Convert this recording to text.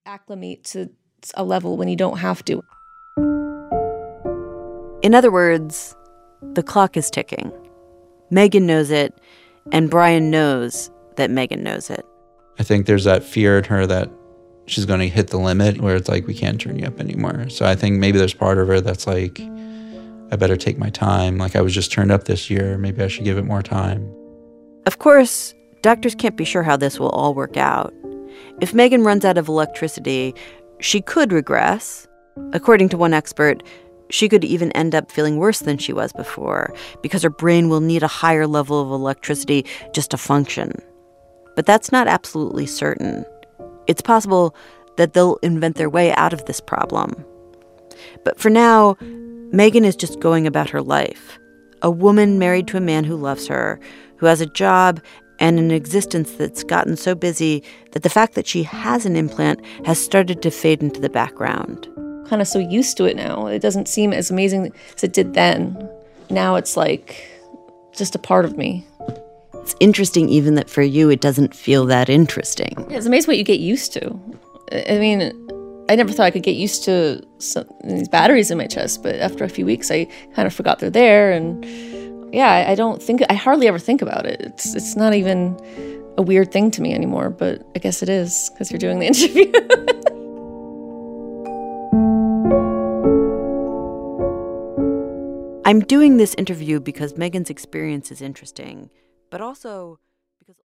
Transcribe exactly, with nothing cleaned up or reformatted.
acclimate to a level when you don't have to. In other words, the clock is ticking. Megan knows it, and Brian knows that Megan knows it. I think there's that fear in her that she's going to hit the limit where it's like, we can't turn you up anymore. So I think maybe there's part of her that's like, I better take my time. Like, I was just turned up this year. Maybe I should give it more time. Of course, doctors can't be sure how this will all work out. If Megan runs out of electricity, she could regress. According to one expert, she could even end up feeling worse than she was before because her brain will need a higher level of electricity just to function. But that's not absolutely certain. It's possible that they'll invent their way out of this problem. But for now, Megan is just going about her life. A woman married to a man who loves her, who has a job and an existence that's gotten so busy that the fact that she has an implant has started to fade into the background. Kind of so used to it now. It doesn't seem as amazing as it did then. Now it's like just a part of me. It's interesting even that for you it doesn't feel that interesting. Yeah, it's amazing what you get used to. I mean, I never thought I could get used to some, these batteries in my chest, but after a few weeks I kind of forgot they're there. And yeah, I, I don't think, I hardly ever think about it. It's, it's not even a weird thing to me anymore, but I guess it is because you're doing the interview. I'm doing this interview because Megan's experience is interesting, but also